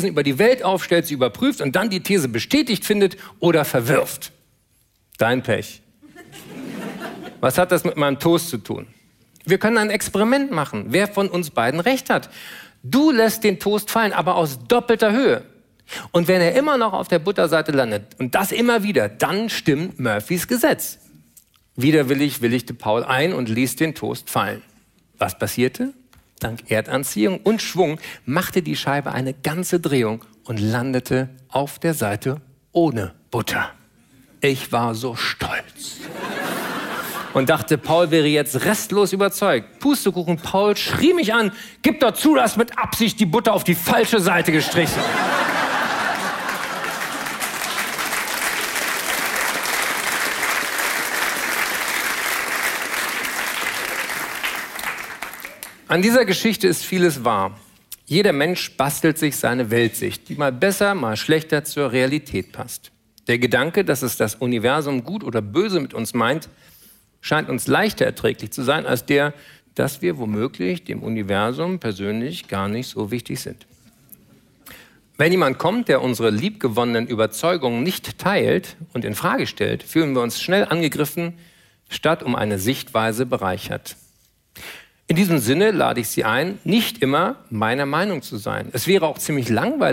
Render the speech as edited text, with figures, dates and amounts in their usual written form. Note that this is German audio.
über die Welt aufstellt, sie überprüft und dann die These bestätigt findet oder verwirft. Dein Pech. Was hat das mit meinem Toast zu tun? Wir können ein Experiment machen, wer von uns beiden recht hat. Du lässt den Toast fallen, aber aus doppelter Höhe. Und wenn er immer noch auf der Butterseite landet, und das immer wieder, dann stimmt Murphys Gesetz. Widerwillig willigte Paul ein und ließ den Toast fallen. Was passierte? Dank Erdanziehung und Schwung machte die Scheibe eine ganze Drehung und landete auf der Seite ohne Butter. Ich war so stolz und dachte, Paul wäre jetzt restlos überzeugt. Pustekuchen, Paul schrie mich an, gib doch zu, du hast mit Absicht die Butter auf die falsche Seite gestrichen. An dieser Geschichte ist vieles wahr. Jeder Mensch bastelt sich seine Weltsicht, die mal besser, mal schlechter zur Realität passt. Der Gedanke, dass es das Universum gut oder böse mit uns meint, scheint uns leichter erträglich zu sein, als der, dass wir womöglich dem Universum persönlich gar nicht so wichtig sind. Wenn jemand kommt, der unsere liebgewonnenen Überzeugungen nicht teilt und in Frage stellt, fühlen wir uns schnell angegriffen, statt um eine Sichtweise bereichert. In diesem Sinne lade ich Sie ein, nicht immer meiner Meinung zu sein. Es wäre auch ziemlich langweilig,